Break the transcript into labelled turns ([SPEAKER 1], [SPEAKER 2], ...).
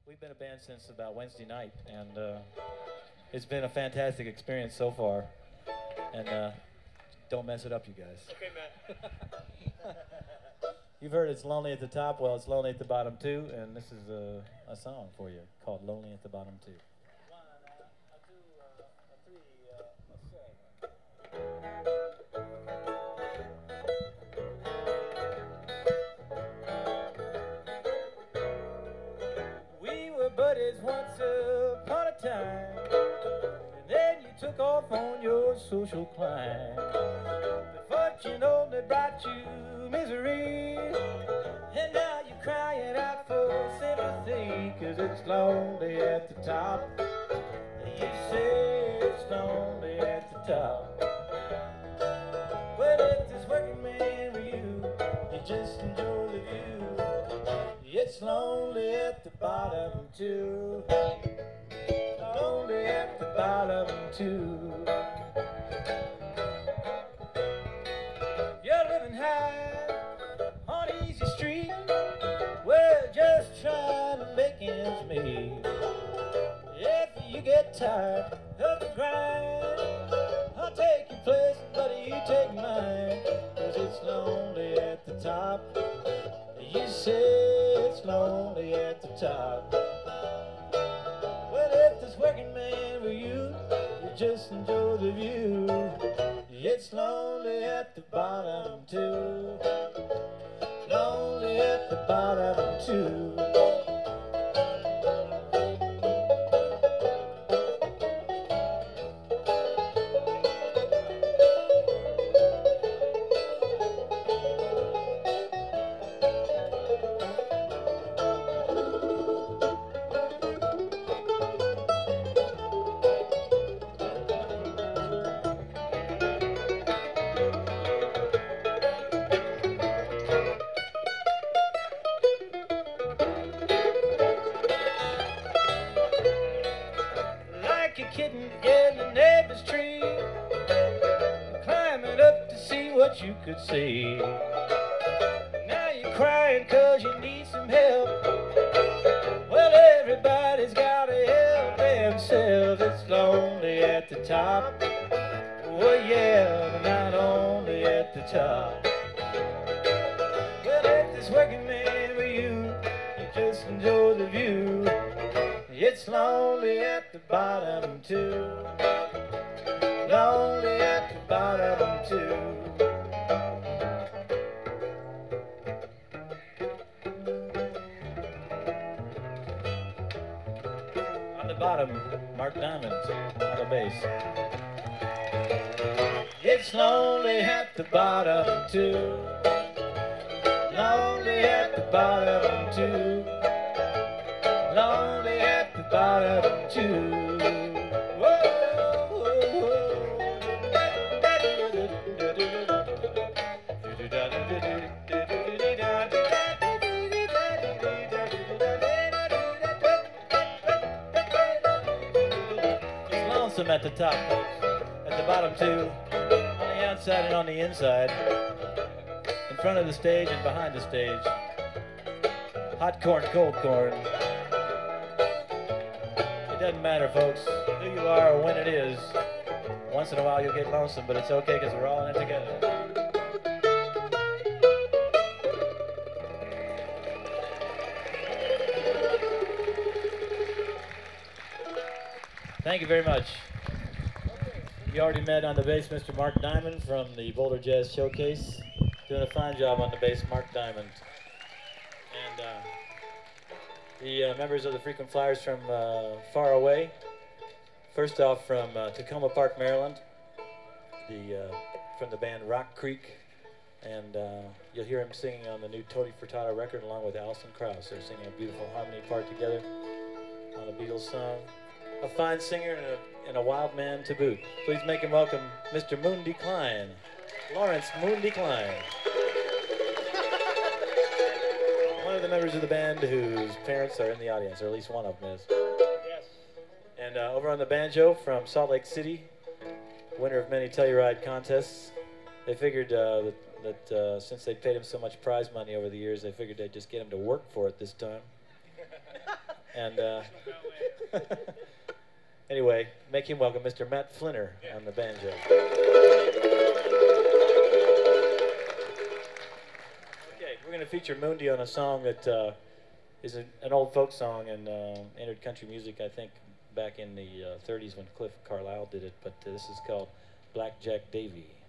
[SPEAKER 1] We've been a band since about Wednesday night, and it's been a fantastic experience so far. And don't mess it up, you guys.
[SPEAKER 2] Okay, man.
[SPEAKER 1] You've heard it's lonely at the top. Well, it's lonely at the bottom too, and this is a song for you called "Lonely at the Bottom Too." One, a two, a three, a seven. We were buddies once upon a time, and then you took off on your social climb. But fortune only brought you misery, and now you're crying out for sympathy, 'cause it's lonely at the top. You say it's lonely at the top. Well, if this working man were you, you just enjoy the view. It's lonely at the bottom too. Lonely at the bottom too. You're living high on Easy Street. Well, just trying to make ends meet. If you get tired of the grind, I'll take your place, buddy, you take mine. 'Cause it's lonely at the top. You say it's lonely at the top. Well, if this working man were you, you just enjoy the view. It's lonely at the bottom too. Lonely at the bottom too. Like a kitten in the neighbor's tree, climbing up to see what you could see. Now you're crying 'cause you need some help. Well, everybody's gotta help themselves. It's lonely at the top. Oh yeah, but not only at the top. Well, if this working man were you, you just enjoy the view. It's lonely at the bottom too. Lonely at the bottom too. On the bottom, Mark Diamond on the bass. It's lonely at the bottom too. Lonely at the bottom too. Lonely at the bottom too. It's lonesome at the top, folks. At the bottom too. On the outside and on the inside. In front of the stage and behind the stage. Hot corn, cold corn. It doesn't matter, folks, who you are or when it is. Once in a while you'll get lonesome, but it's okay because we're all in it together. Thank you very much. You already met on the bass Mr. Mark Diamond from the Boulder Jazz Showcase. Doing a fine job on the bass, Mark Diamond. And the members of the Frequent Flyers from far away. First off, from Tacoma Park, Maryland, from the band Rock Creek, and you'll hear him singing on the new Tony Furtado record along with Alison Krauss. They're singing a beautiful harmony part together on a Beatles song. A fine singer and a wild man to boot. Please make him welcome Mr. Moondy Klein, Lawrence Moondy Klein. One of the members of the band whose parents are in the audience, or at least one of them is.
[SPEAKER 2] Yes.
[SPEAKER 1] And over on the banjo from Salt Lake City, winner of many Telluride contests, they figured that since they paid him so much prize money over the years, they figured they'd just get him to work for it this time. And anyway, make him welcome Mr. Matt Flinner on the banjo. Okay, we're going to feature Mundi on a song that is an old folk song and entered country music, I think, back in the 30s when Cliff Carlisle did it. But this is called Black Jack Davy.